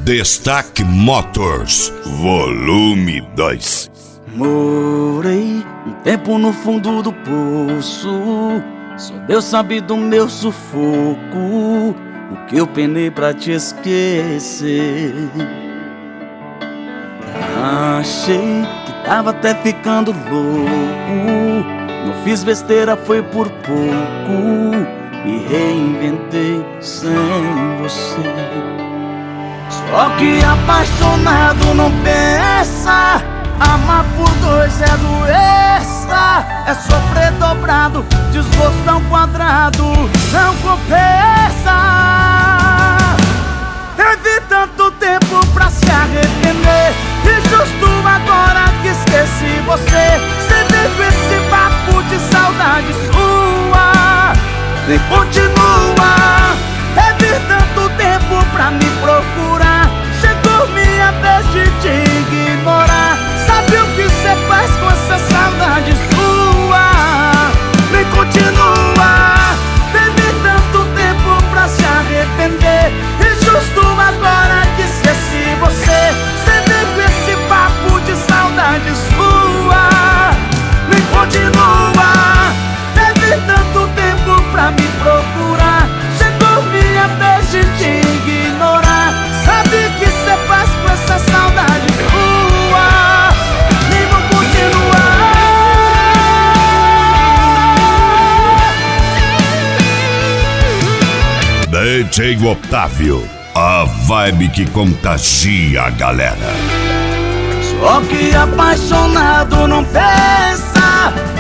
Destaque Motors, volume 2. Morei um tempo no fundo do poço, só Deus sabe do meu sufoco, o que eu penei pra te esquecer. Achei que tava até ficando louco, não fiz besteira, foi por pouco, me reinventei sem você. Só que apaixonado não pensa, amar por dois é doença, é sofrer dobrado, desgosto ao quadrado, não compensa. Teve tanto tempo pra se arrepender, e justo agora que esqueci você, sempre com esse papo de saudade sua, nem continua. Teve tanto tempo pra me procurar, chegou minha vez de te ignorar. Sabe o que cê faz com essa saudade sua? Nem continua. Teve tanto tempo pra se arrepender, e justo agora que esqueci você, sempre com esse papo de saudade sua, nem continua. Teve tanto tempo pra me procurar, chegou minha vez de te ignorar. Sabe o que cê faz com essa saudade sua? Nem vou continuar. DJ Otávio, a vibe que contagia a galera. Só que apaixonado não pensa,